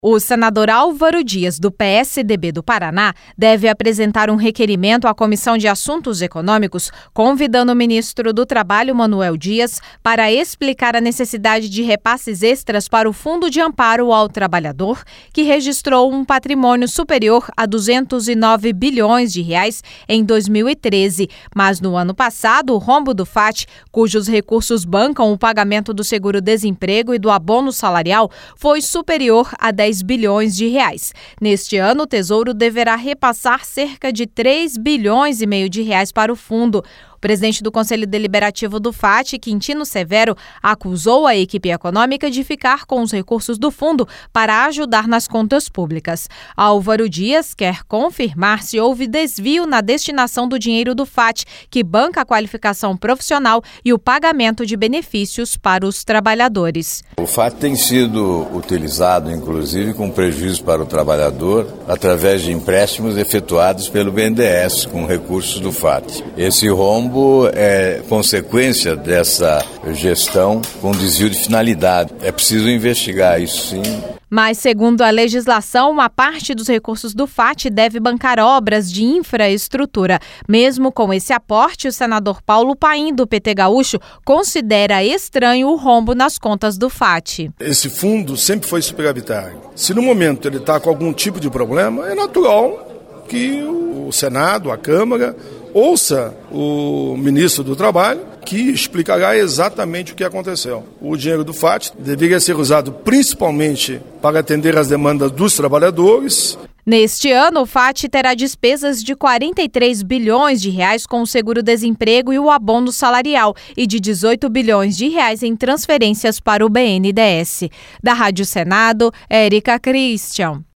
O senador Álvaro Dias, do PSDB do Paraná, deve apresentar um requerimento à Comissão de Assuntos Econômicos, convidando o ministro do Trabalho, Manuel Dias, para explicar a necessidade de repasses extras para o Fundo de Amparo ao Trabalhador, que registrou um patrimônio superior a 209 bilhões de reais em 2013. Mas no ano passado, o rombo do FAT, cujos recursos bancam o pagamento do seguro-desemprego e do abono salarial, foi superior a 10 bilhões de reais. Neste ano, o Tesouro deverá repassar cerca de 3 bilhões e meio de reais para o fundo. O presidente do Conselho Deliberativo do FAT, Quintino Severo, acusou a equipe econômica de ficar com os recursos do fundo para ajudar nas contas públicas. Álvaro Dias quer confirmar se houve desvio na destinação do dinheiro do FAT, que banca a qualificação profissional e o pagamento de benefícios para os trabalhadores. O FAT tem sido utilizado, inclusive, com prejuízo para o trabalhador, através de empréstimos efetuados pelo BNDES com recursos do FAT. Esse rombo é consequência dessa gestão com desvio de finalidade. É preciso investigar isso, sim. Mas, segundo a legislação, uma parte dos recursos do FAT deve bancar obras de infraestrutura. Mesmo com esse aporte, o senador Paulo Paim, do PT Gaúcho, considera estranho o rombo nas contas do FAT. Esse fundo sempre foi superavitário. Se no momento ele está com algum tipo de problema, é natural que o Senado, a Câmara, ouça o ministro do Trabalho, que explicará exatamente o que aconteceu. O dinheiro do FAT deveria ser usado principalmente para atender às demandas dos trabalhadores. Neste ano, o FAT terá despesas de 43 bilhões de reais com o seguro-desemprego e o abono salarial e de 18 bilhões de reais em transferências para o BNDES. Da Rádio Senado, Érica Christian.